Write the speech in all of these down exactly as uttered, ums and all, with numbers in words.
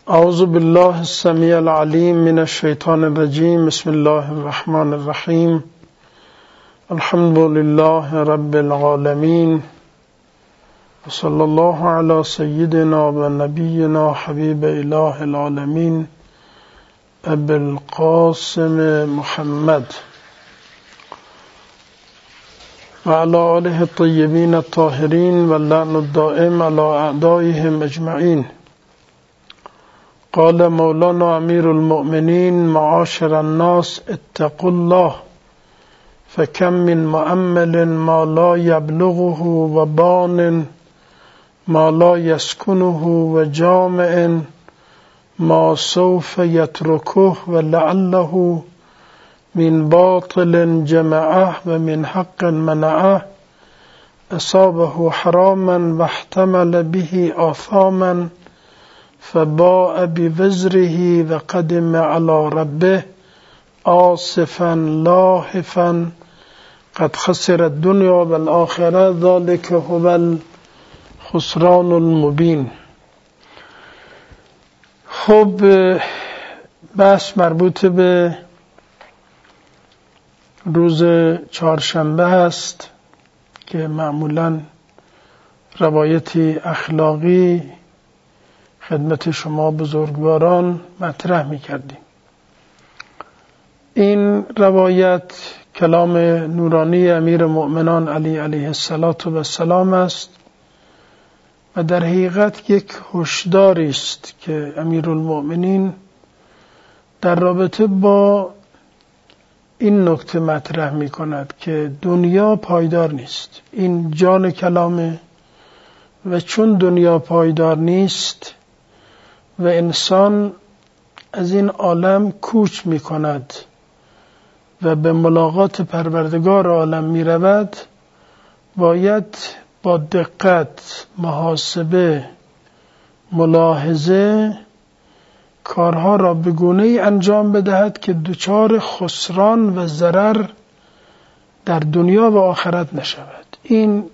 اعوذ بالله السمیع العلیم من الشیطان الرجیم. بسم الله الرحمن الرحیم. الحمد لله رب العالمین و صلی الله علی سیدنا و نبینا حبیب اله العالمین ابی القاسم محمد و علی آله الطیبین الطاهرین و اللعن الدائم علی اعدائهم اجمعین. قال مولانا امیر المؤمنین معاشر الناس اتقوا الله فكم من مؤمل ما لا يبلغه و بان ما لا يسكنه و جامع ما سوف يتركه و لعله من باطل جمعه و من حق منعه اصابه حراما و احتمل به آثاما فباء بوزره و قدم على ربه آسفا لاهفا قد خسر الدنیا و الآخره ذلك هو الخسران المبین. خب بحث مربوط به روز چهارشنبه هست که معمولا روایتی اخلاقی خدمت شما بزرگواران مطرح می کردیم. این روایت کلام نورانی امیر مؤمنان علی علیه السلام است و در حقیقت یک هشداری است که امیرالمؤمنین در رابطه با این نکته مطرح می کند که دنیا پایدار نیست. این جان کلامه و چون دنیا پایدار نیست و انسان از این عالم کوچ می کند و به ملاقات پروردگار عالم می رود، باید با دقت، محاسبه، ملاحظه کارها را به گونه‌ای انجام بدهد که دچار خسران و ضرر در دنیا و آخرت نشود. این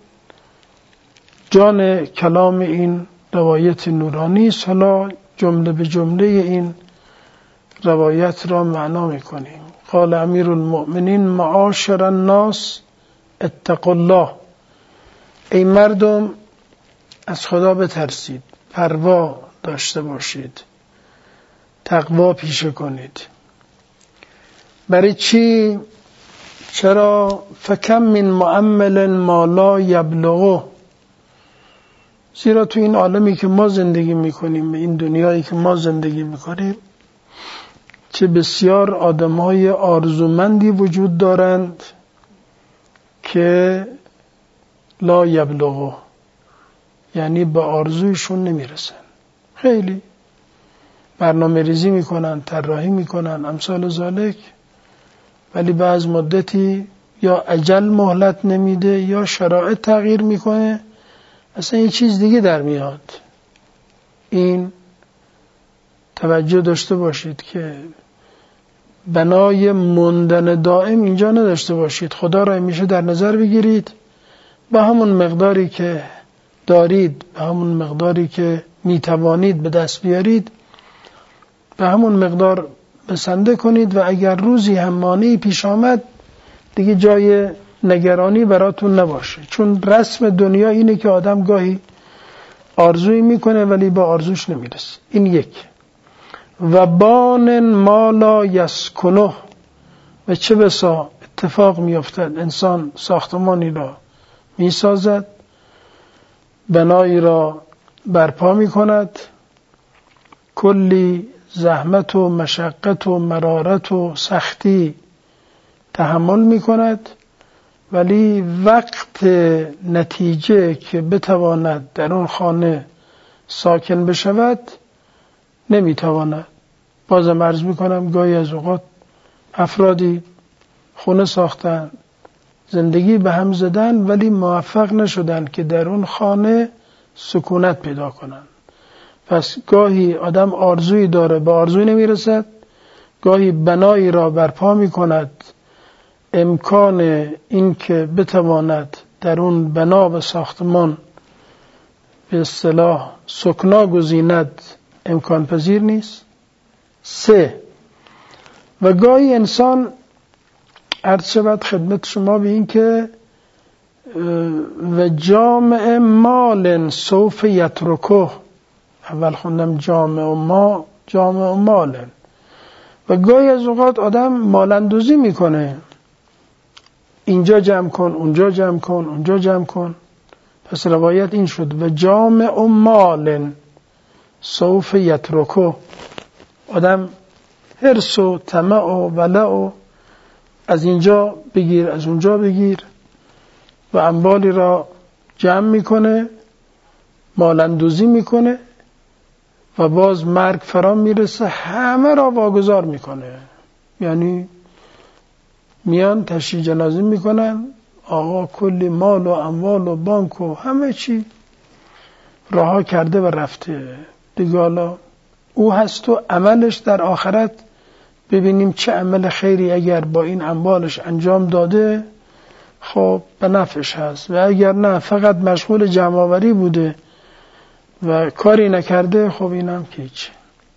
جان کلام این روایت نورانی است. حالا جمله به جمله این روایت را معنا می‌کنیم. قال امیر المؤمنین معاشر الناس اتقوا الله. ای مردم از خدا بترسید، پروا داشته باشید، تقوا پیشه کنید. برای چی؟ چرا؟ فکم من مؤمل ما لا یبلغه. زیرا تو این عالمی که ما زندگی میکنیم، این دنیایی که ما زندگی میکنیم، چه بسیار آدمهای آرزومندی وجود دارند که لا یبلغه، یعنی به آرزویشون نمیرسن. خیلی برنامه ریزی میکنن، طراحی میکنن، امثال ذالک، ولی بعد مدتی یا اجل مهلت نمیده یا شرایط تغییر میکنه، اصلا یه چیز دیگه در میاد. این توجه داشته باشید که بنای موندن دائم اینجا نداشته باشید. خدا را همیشه در نظر بگیرید، به همون مقداری که دارید، به همون مقداری که میتوانید به دست بیارید، به همون مقدار بسنده کنید و اگر روزی هم مانعی پیش آمد دیگه جای نگرانی براتون نباشه. چون رسم دنیا اینه که آدم گاهی آرزویی میکنه ولی با آرزوش نمیرسه. این یک. و بان ما لا یسکنه، و چه بسا اتفاق میافتد انسان ساختمانی را میسازد، بنایی را برپا میکند، کلی زحمت و مشقت و مرارت و سختی تحمل میکند، ولی وقت نتیجه که بتواند در اون خانه ساکن بشود نمیتواند. بازم عرض میکنم گاهی از اوقات افرادی خونه ساختن، زندگی به هم زدن، ولی موفق نشدن که در اون خانه سکونت پیدا کنن. پس گاهی آدم آرزویی داره به آرزوی نمیرسد، گاهی بنایی را برپا میکند، امکان این که بتواند در اون بنا و ساختمان به اصطلاح سکنا گزیند امکان پذیر نیست. سه، و گاهی انسان عرض شود خدمت شما به این که و جامع مال سوف یترکه، اول خوندم جامع ما جامع مال، و گاهی از اوقات آدم مالندوزی میکنه، اینجا جمع کن اونجا جمع کن اونجا جمع کن. پس روایت این شد و جامع مال سوف یترکه، آدم حرص و طمع و ولع و از اینجا بگیر از اونجا بگیر و اموالی را جمع میکنه، مالندوزی میکنه و باز مرگ فرا میرسه همه را واگذار میکنه. یعنی میان تشییع جنازه میکنن، آقا کلی مال و اموال و بانک و همه چی رها کرده و رفته دیگه. حالا او هست و عملش در آخرت ببینیم چه عمل خیری اگر با این اموالش انجام داده خب به نفعش هست، و اگر نه فقط مشغول جمع‌آوری بوده و کاری نکرده خب اینم که هیچ.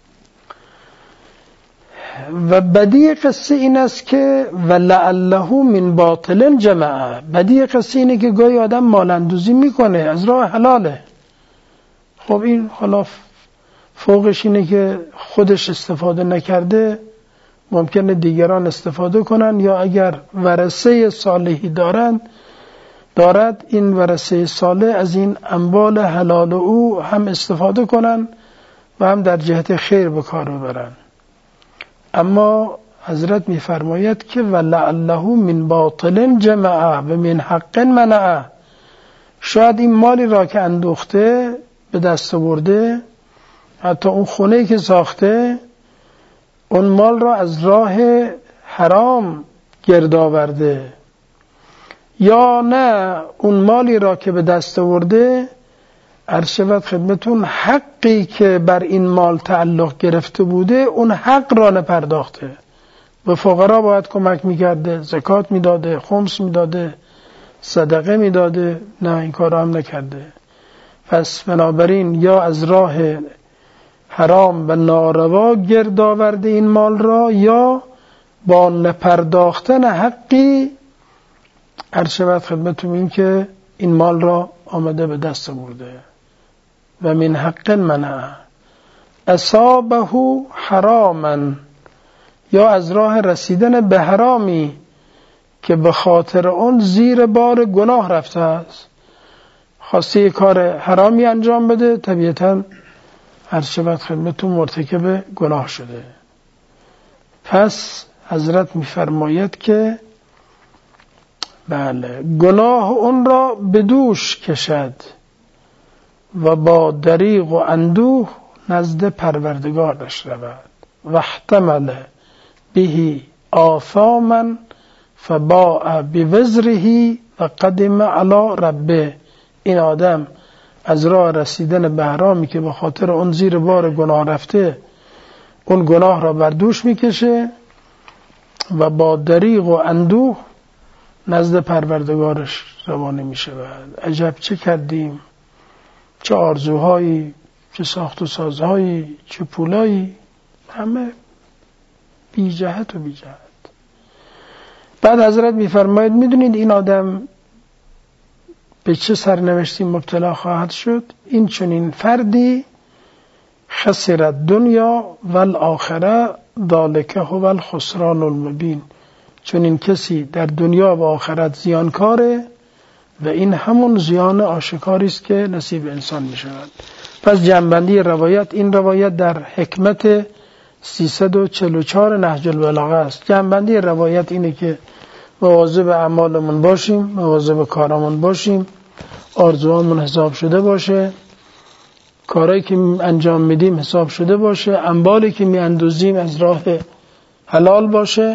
و بدیع قصه این است که ولعله من باطل جمع، بدیع قصه اینه که گاهی آدم مالندوزی میکنه از راه حلاله، خب این حالا فوقش اینه که خودش استفاده نکرده ممکنه دیگران استفاده کنن، یا اگر ورثه صالحی دارند دارد این ورثه صالح از این اموال حلال او هم استفاده کنن و هم در جهت خیر به کار ببرن. اما حضرت میفرماید که ولعله من باطل جمع و من حق منع، شاید این مالی را که اندوخته به دست برده، حتی اون خونه‌ای که ساخته اون مال را از راه حرام گرد آورده، یا نه اون مالی را که به دست آورده عرض شود خدمتون حقی که بر این مال تعلق گرفته بوده اون حق را نپرداخته. به فقرا باید کمک میکرده، زکات میداده، خمس میداده، صدقه میداده، نه این کار هم نکرده. پس بنابراین یا از راه حرام و ناروا گرد آورده این مال را، یا با نپرداختن حقی عرض شود خدمتون این که این مال را آمده به دست برده. و من حق منع اصابه حراما، یا از راه رسیدن به حرامی که به خاطر اون زیر بار گناه رفته است، خواسته کار حرامی انجام بده، طبیعتاً عرض شود خدمتون مرتکب گناه شده. پس حضرت میفرماید که بله گناه اون را به دوش کشد و با دریغ و اندوه نزد پروردگارش رود. و احتمل به آثاما فباء بوزره و قدم علی ربه، این آدم از راه رسیدن به حرامی که به خاطر اون زیر بار گناه رفته اون گناه را بر دوش میکشه و با دریغ و اندوه نزد پروردگارش روانه میشه. عجب چه کردیم، چه آرزوهایی، چه ساخت و سازهایی، چه پولایی، همه بی جهت و بی جهت. بعد حضرت میفرماید میدونید این آدم به چه سرنوشتی مبتلا خواهد شد؟ این چنین فردی خسر دنیا و الاخره ذالک هو الخسران المبین، چنین کسی در دنیا و آخرت زیانکاره و این همون زیان آشکاری است که نصیب انسان می شود. پس جمع‌بندی روایت، این روایت در حکمت سیصد و چهل و چهار نهج البلاغه است. جمع‌بندی روایت اینه که مواظب اعمالمون باشیم، مواظب کارامون باشیم، آرزوامون حساب شده باشه، کارهایی که انجام میدیم حساب شده باشه، اموالی که میاندوزیم از راه حلال باشه.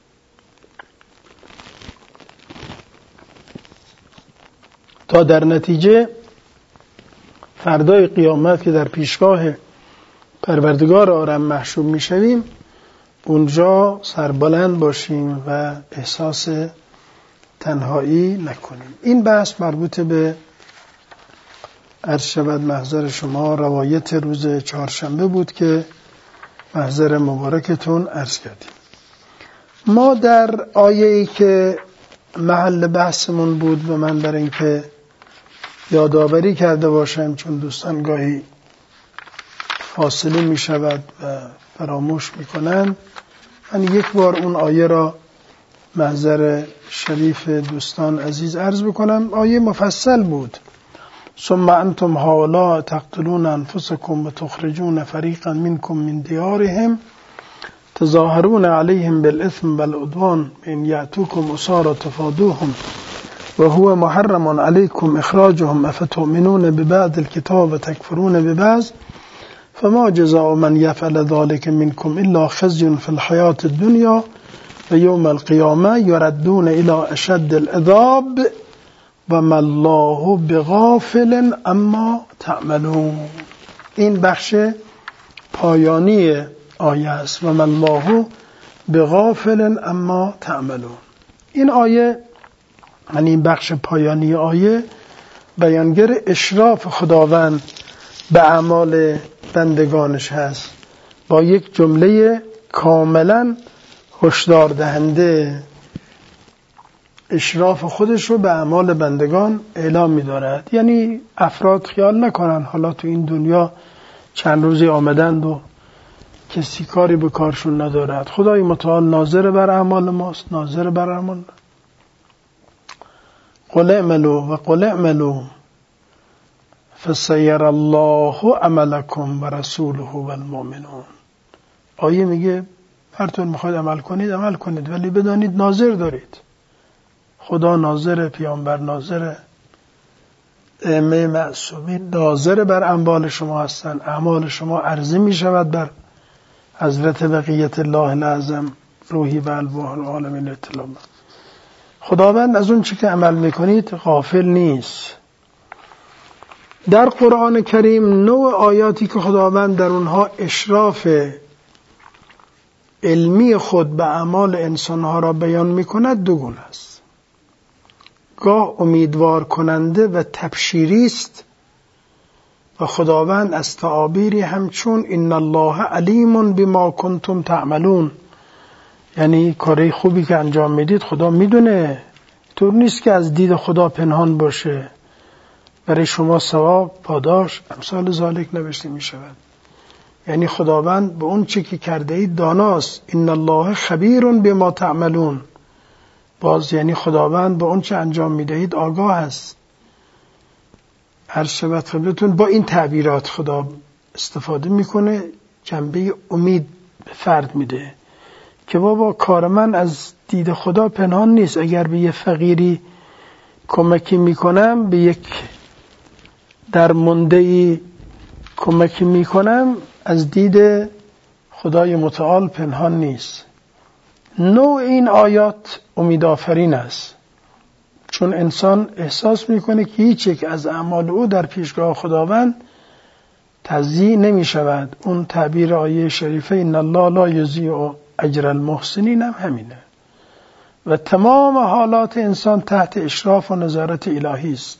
تا در نتیجه فردای قیامت که در پیشگاه پروردگار عالم محشور میشویم اونجا سربلند باشیم و احساس تنهایی نکنیم. این بحث مربوط به عرض شود محضر شما روایت روز چهارشنبه بود که محضر مبارکتون عرض کردیم. ما در آیه‌ای که محل بحثمون بود و من برای اینکه یادآوری کرده باشم، چون دوستان گاهی فاصله می شود و فراموش می کنند، من یک بار اون آیه را محضر شریف دوستان عزیز عرض بکنم. آیه مفصل بود. ثم انتم هؤلاء تقتلون انفسكم وتخرجون فريقا منكم من ديارهم تظاهرون عليهم بالإثم والعدوان بأن يأتوكم أسارى تفادوهم وهو محرم عليكم إخراجهم أفتؤمنون ببعض الكتاب وتكفرون ببعض فما جزاء من يفعل ذلك منكم إلا خزي في الحياة الدنيا ويوم القيامة يردون إلى أشد العذاب وما الله بغافل اما تعملون. این بخش پایانی آیه است. وما الله بغافل اما تعملون. این آیه، یعنی این بخش پایانی آیه، بیانگر اشراف خداوند به اعمال بندگانش هست، با یک جمله کاملا هشدار دهنده اشراف خودش رو به اعمال بندگان اعلام می دارد. یعنی افراد خیال نکنن حالا تو این دنیا چند روزی آمدند و کسی کاری به کارشون ندارد. خدای متعال ناظر بر اعمال ماست، ناظر بر اعمال. قل اعملوا و قل اعملوا فسیر الله عملکم و رسوله و المؤمنون. آیه میگه هرطور میخواید عمل کنید عمل کنید، ولی بدانید ناظر دارید. خدا ناظر، پیامبر ناظر، ائمه معصومین ناظر بر اعمال شما هستند. اعمال شما عرضه می شود بر حضرت بقیت الله الاعظم روحی و الواح العالمین اطلاع. خداوند از اون چی که عمل میکنید غافل نیست. در قرآن کریم نوع آیاتی که خداوند در اونها اشراف علمی خود به اعمال انسانها را بیان میکند دو گونه است. گاه امیدوار کننده و تبشیری است و خداوند از تعابیری همچون ان الله علیم بما کنتم تعملون، یعنی کاری خوبی که انجام میدید خدا میدونه، طور نیست که از دید خدا پنهان باشه، برای شما ثواب پاداش امثال ذالک نوشته میشود. یعنی خداوند به اون چی که کرده اید داناست. ان الله خبیر بما تعملون، باز یعنی خداوند به اون چه انجام میدهید آگاه است. هر شبت خبرتون با این تعبیرات خدا استفاده میکنه، جنبه امید به فرد میده که بابا کار من از دید خدا پنهان نیست. اگر به یه فقیری کمکی میکنم، به یک درمانده‌ای کمکی میکنم، از دید خدای متعال پنهان نیست. نوع این آیات امیدآفرین است، چون انسان احساس میکنه که هیچ یک از اعمال او در پیشگاه خداوند تضییع نمی شود. اون تعبیر آیه شریفه ان الله لا یضیع اجر المحسنین هم همینه. و تمام حالات انسان تحت اشراف و نظارت الهی است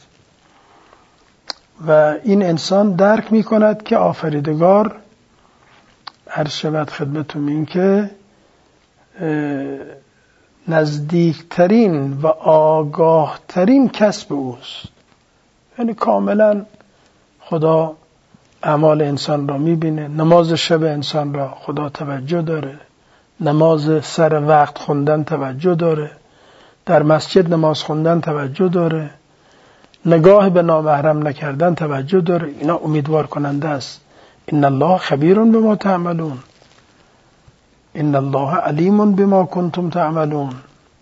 و این انسان درک می کند که آفریدگار عرض شود خدمتون این که نزدیکترین و آگاهترین کسب اوست. یعنی کاملا خدا اعمال انسان را میبینه. نماز شب انسان را خدا توجه داره، نماز سر وقت خوندن توجه داره، در مسجد نماز خوندن توجه داره، نگاه به نامحرم نکردن توجه داره. اینا امیدوار کننده است. ان الله خبیر بما تعملون، ان الله علیم بما کنتم تعملون.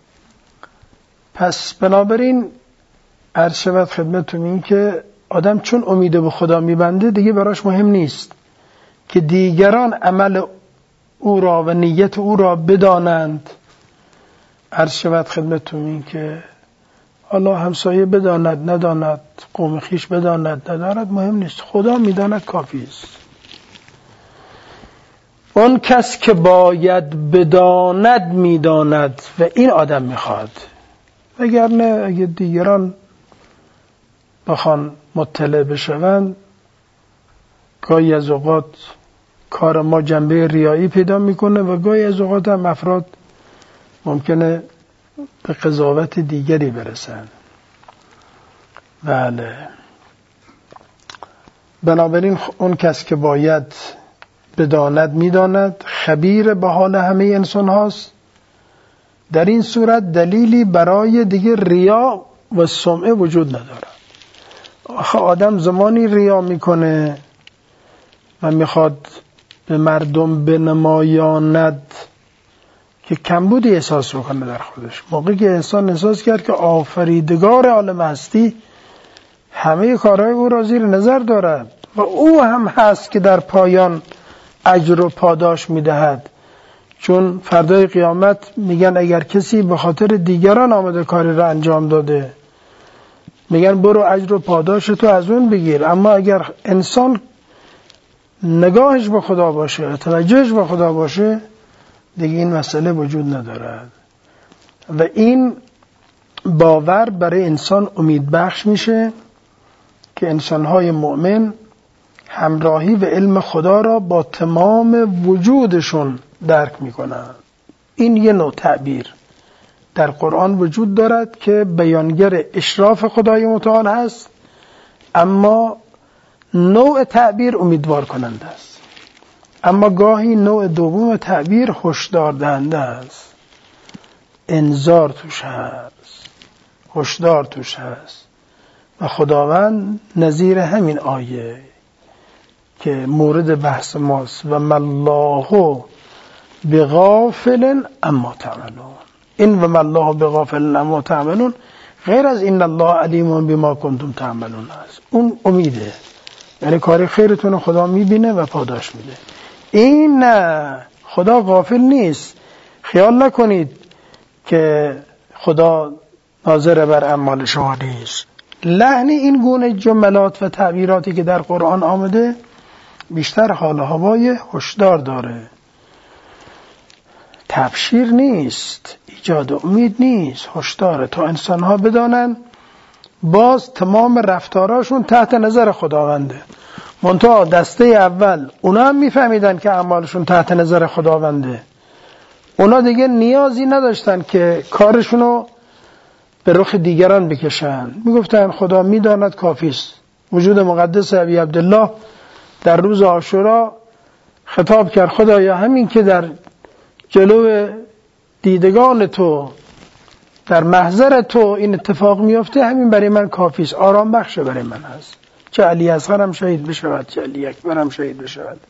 پس بنابراین عرض شود خدمتتون این که آدم چون امید به خدا میبنده دیگه براش مهم نیست که دیگران عمل او را و نیت او را بدانند. عرض شود خدمتتون این که حالا همسایه بداند نداند، قوم خیش بداند نداند، مهم نیست. خدا میداند کافی است. اون کس که باید بداند میداند و این آدم میخواد، وگرنه اگه دیگران بخوان مطلع بشوند، گاهی از اوقات کار ما جنبه ریایی پیدا میکنه و گاهی از اوقات هم افراد ممکنه به قضاوت دیگری برسن. بله، بنابراین اون کس که باید بداند میداند، خبیر به حال همه انسان هاست. در این صورت دلیلی برای دیگه ریا و سمعه وجود نداره. آخه آدم زمانی ریا میکنه و میخواد به مردم بنمایاند که کمبودی احساس بکنه در خودش. موقعی که انسان احساس کرد که آفریدگار عالم هستی همه کارهای او را زیر نظر دارد و او هم هست که در پایان اجر و پاداش میدهد، چون فردای قیامت میگن اگر کسی به خاطر دیگران آمده کاری را انجام داده، میگن برو اجر و پاداش تو از اون بگیر. اما اگر انسان نگاهش به خدا باشه، توجهش به خدا باشه، دیگه این مسئله وجود ندارد و این باور برای انسان امید بخش میشه که انسانهای مؤمن همراهی و علم خدا را با تمام وجودشون درک میکنن. این یه نوع تعبیر در قرآن وجود دارد که بیانگر اشراف خدای متعال هست، اما نوع تعبیر امیدوار کننده است. اما گاهی نوع دوم تعبیر هشدار دهنده است، انذار توش هست، هشدار توش هست. و خداوند نظیر همین آیه که مورد بحث ماست و مالله بغافل اما تعملون، این و مالله بغافل اما تعملون غیر از این الله علیم بما کنتم تعملون است. اون امیده، یعنی کار خیرتون خدا میبینه و پاداش میده. این نه، خدا غافل نیست. خیال نکنید که خدا ناظر بر اعمال شما نیست. لحن این گونه جملات و تعبیراتی که در قرآن آمده بیشتر حال هوای هشدار داره، تبشیر نیست، ایجاد امید نیست، هشداره تا انسان‌ها بدانن باز تمام رفتاراشون تحت نظر خداونده. منتها دسته اول اونا هم میفهمیدن که اعمالشون تحت نظر خداونده، اونا دیگه نیازی نداشتن که کارشونو به رخ دیگران بکشن، میگفتن خدا میداند کافیست. وجود مقدس ابی عبدالله در روز عاشورا خطاب کرد خدایا همین که در جلو دیدگان تو در محضر تو این اتفاق میفته همین برای من کافیست، آرام بخش برای من هست. چه علی اصغر هم شهید بشود، چه علی اکبر هم شهید بشود.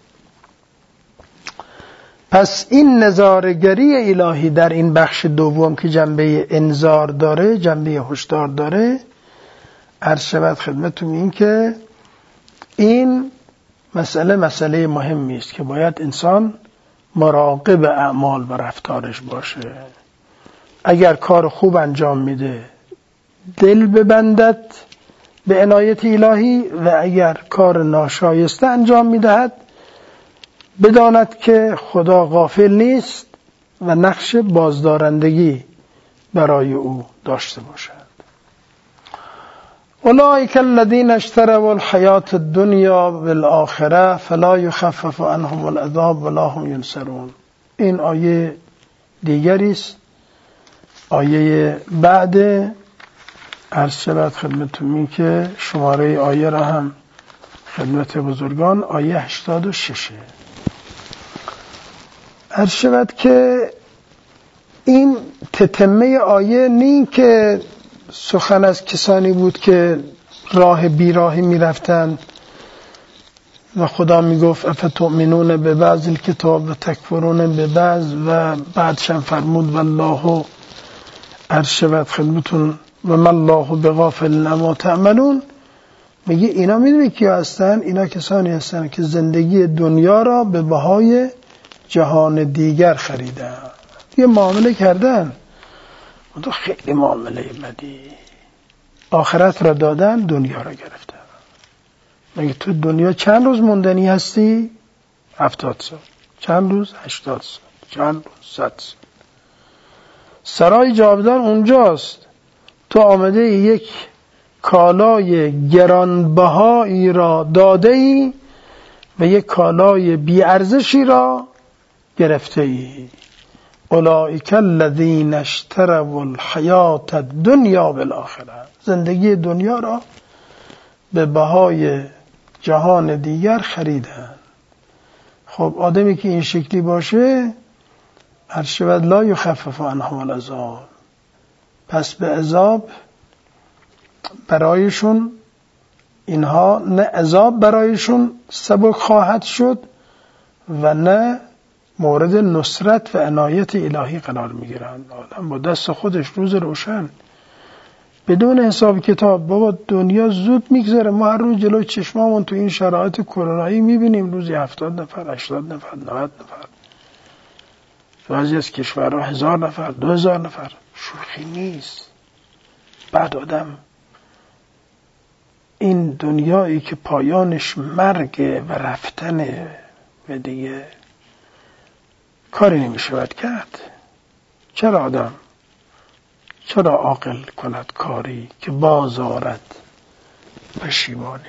پس این نظاره‌گری الهی در این بخش دوم که جنبه انذار داره، جنبه هشدار داره، عرض شود خدمتتون این که این مسئله مسئله مهمی است که باید انسان مراقب اعمال و رفتارش باشه. اگر کار خوب انجام میده دل ببندد به عنایت الهی و اگر کار ناشایسته انجام میدهد بداند که خدا غافل نیست و نقش بازدارندگی برای او داشته باشد. اولئک الذین اشتروا الحیاة الدنیا بالآخرة فلا یخفف عنهم العذاب ولا هم ینصرون. این آیه دیگری است، آیه بعد عرض شود خدمتتون این که شماره آیه را هم خدمت بزرگان آیه هشتاد و شش عرض شود که این تتمه آیه نی که سخن از کسانی بود که راه بیراهی می رفتن و خدا می گفت افتؤمنون به بعض الکتاب و تکفرون به بعض و بعدشم فرمود والله عرض شود خدمتون و ما الله بغافل عما تعملون. میگه اینا میدونی کیا هستن؟ اینا کسانی هستن که زندگی دنیا را به بهای جهان دیگر خریدن، یه معامله کردن، تو خیلی معامله بدی، آخرت را دادن، دنیا را گرفتن. مگه تو دنیا چند روز موندنی هستی؟ هفتاد سال. چند روز؟ هشتاد سال. چند روز؟ صد سال. سرای جاودان اونجاست. تو آمده یک کالای گرانبهایی را داده ای و یک کالای بی‌ارزشی را گرفته ای. اولئک الذین اشتروا الحیاة الدنیا بالآخرة، زندگی دنیا را به بهای جهان دیگر خریدن. خب آدمی که این شکلی باشه ارشد لا یخفف عنهم العذاب، پس به عذاب برایشون اینها نه عذاب برایشون سبک خواهد شد و نه مورد نصرت و عنایت الهی قرار میگیرند. آدم با دست خودش روز روشن بدون حساب کتاب، بابا دنیا زود میگذره، ما هر روز جلوی چشمامون تو این شرایط کرونایی میبینیم روزی هفتاد نفر، هشتاد نفر، نود نفر، بعضی از کشورها هزار نفر، دو هزار نفر. شوخی نیست. بعد آدم این دنیایی که پایانش مرگ و رفتنه و دیگه کاری نمیشود کرد، چرا آدم چرا عاقل کند کاری که باز آرد پشیمانی؟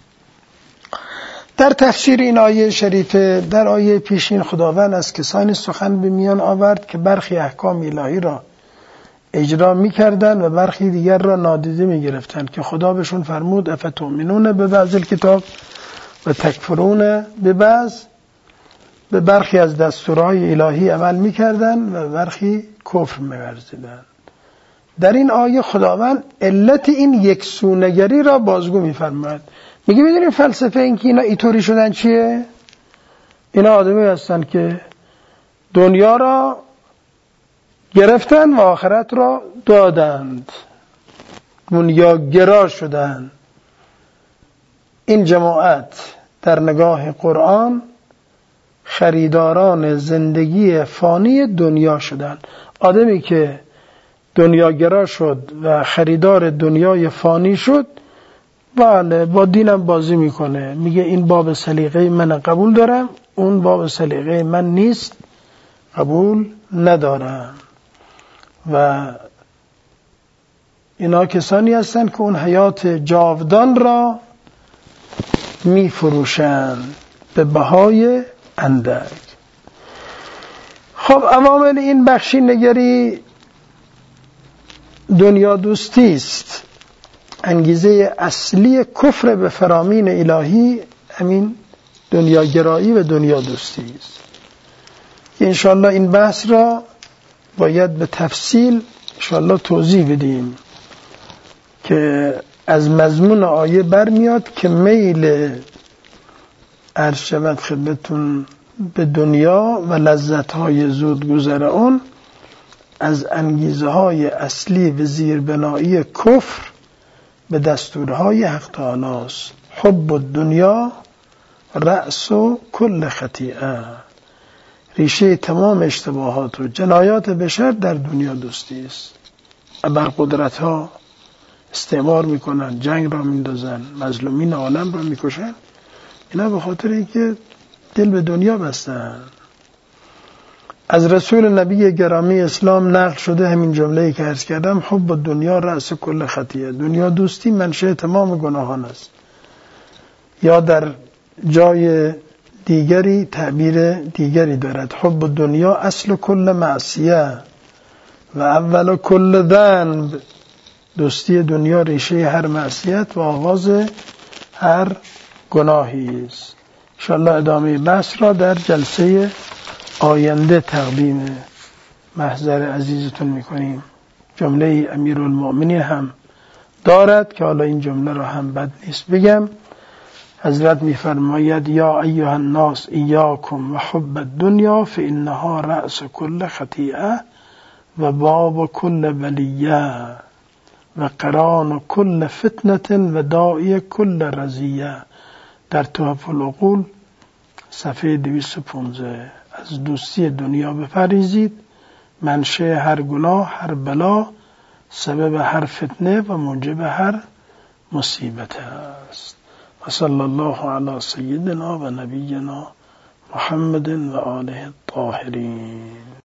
در تفسیر این آیه شریفه در آیه پیشین خداوند از کسانی سخن به میان آورد که برخی احکام الهی را اجرا می‌کردند و برخی دیگر را نادیده می‌گرفتند، که خدا بهشون فرمود افتؤمنون ببعض الکتاب و تکفرون ببعض. به برخی از دستورهای الهی عمل می‌کردند و برخی کفر می‌ورزیدند. در این آیه خداوند علت این یکسونگری را بازگو می‌فرماید. میگه می‌دونید فلسفه این که اینا اینطوری شدن چیه؟ اینا آدمی هستن که دنیا را گرفتن و آخرت را دادند، دنیا گرا شدند. این جماعت در نگاه قرآن خریداران زندگی فانی دنیا شدند. آدمی که دنیا گرا شد و خریدار دنیای فانی شد، بله با دینم بازی میکنه، میگه این باب سلیقه من قبول دارم، اون باب سلیقه من نیست، قبول ندارم. و اینا کسانی هستن که اون حیات جاودان را میفروشند به بهای اندک. خب عوامل این بخشین نگری دنیا دوستی است. انگیزه اصلی کفر به فرامین الهی همین دنیاگرایی و دنیا دوستی است. انشاءالله این بحث را باید به تفصیل انشاءالله توضیح بدیم که از مضمون آیه برمیاد که میل عرض شود خدمتون به دنیا و لذت‌های زودگذر اون از انگیزه های اصلی و زیربنایی کفر به دستورهای حق تعالی است. حب الدنیا رأس کل خطیئه، ریشه تمام اشتباهات و جنایات بشر در دنیا دوستی است. ابرقدرت ها استعمار میکنن، جنگ را میندازن، مظلومین عالم را میکشن، اینا به خاطر اینکه دل به دنیا بستن. از رسول نبی گرامی اسلام نقل شده همین جمله‌ای که عرض کردم، حب دنیا رأس کل خطیئه، دنیا دوستی منشأ تمام گناهان است. یا در جای دیگری تعبیر دیگری دارد، حب دنیا اصل کل معصیه و اول کل ذنب، دوستی دنیا ریشه هر معصیت و آغاز هر گناهی است. انشاءالله ادامه بحث را در جلسه آینده تقدیم محضر عزیزتون میکنیم. جمله امیرالمؤمنین هم دارد که حالا این جمله را هم بد نیست بگم. حضرت میفرماید یا ایها الناس ایاکم و حب الدنیا فانها رأس کل خطیئه و باب کل بلیه و قران کل فتنه و داعی کل رزیه. در تحف العقول صفحه دویست و پانزده. از دوستی دنیا بپریزید، منشأ هر گناه، هر بلا، سبب هر فتنه و موجب هر مصیبت است. و صلی الله علی سیدنا و نبینا محمد و آله الطاهرین.